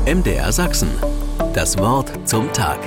MDR Sachsen. Das Wort zum Tag.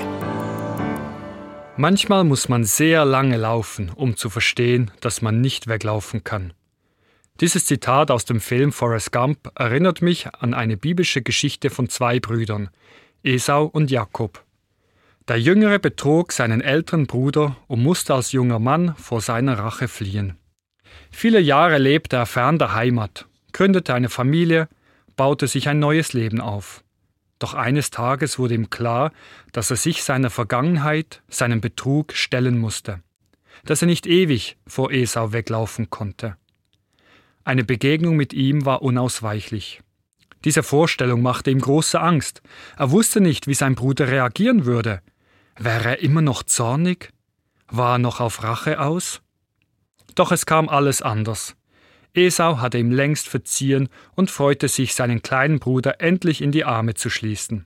Manchmal muss man sehr lange laufen, um zu verstehen, dass man nicht weglaufen kann. Dieses Zitat aus dem Film Forrest Gump erinnert mich an eine biblische Geschichte von zwei Brüdern, Esau und Jakob. Der Jüngere betrog seinen älteren Bruder und musste als junger Mann vor seiner Rache fliehen. Viele Jahre lebte er fern der Heimat, gründete eine Familie, baute sich ein neues Leben auf. Doch eines Tages wurde ihm klar, dass er sich seiner Vergangenheit, seinem Betrug stellen musste, dass er nicht ewig vor Esau weglaufen konnte. Eine Begegnung mit ihm war unausweichlich. Diese Vorstellung machte ihm große Angst. Er wusste nicht, wie sein Bruder reagieren würde. Wäre er immer noch zornig? War er noch auf Rache aus? Doch es kam alles anders. Esau hatte ihm längst verziehen und freute sich, seinen kleinen Bruder endlich in die Arme zu schließen.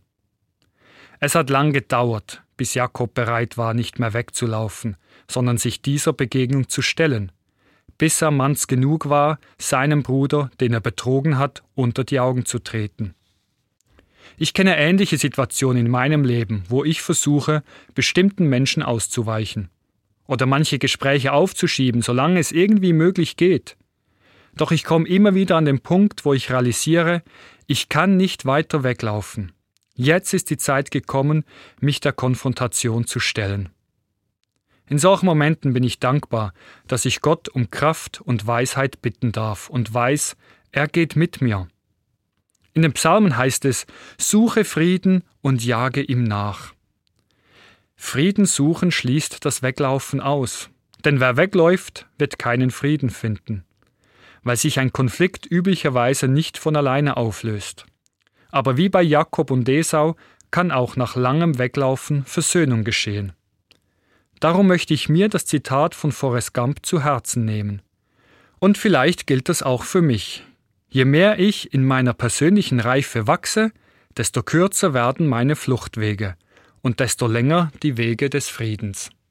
Es hat lang gedauert, bis Jakob bereit war, nicht mehr wegzulaufen, sondern sich dieser Begegnung zu stellen, bis er manns genug war, seinem Bruder, den er betrogen hat, unter die Augen zu treten. Ich kenne ähnliche Situationen in meinem Leben, wo ich versuche, bestimmten Menschen auszuweichen oder manche Gespräche aufzuschieben, solange es irgendwie möglich geht. Doch ich komme immer wieder an den Punkt, wo ich realisiere, ich kann nicht weiter weglaufen. Jetzt ist die Zeit gekommen, mich der Konfrontation zu stellen. In solchen Momenten bin ich dankbar, dass ich Gott um Kraft und Weisheit bitten darf und weiß, er geht mit mir. In den Psalmen heißt es, suche Frieden und jage ihm nach. Frieden suchen schließt das Weglaufen aus, denn wer wegläuft, wird keinen Frieden finden, weil sich ein Konflikt üblicherweise nicht von alleine auflöst. Aber wie bei Jakob und Esau kann auch nach langem Weglaufen Versöhnung geschehen. Darum möchte ich mir das Zitat von Forrest Gump zu Herzen nehmen. Und vielleicht gilt das auch für mich. Je mehr ich in meiner persönlichen Reife wachse, desto kürzer werden meine Fluchtwege und desto länger die Wege des Friedens.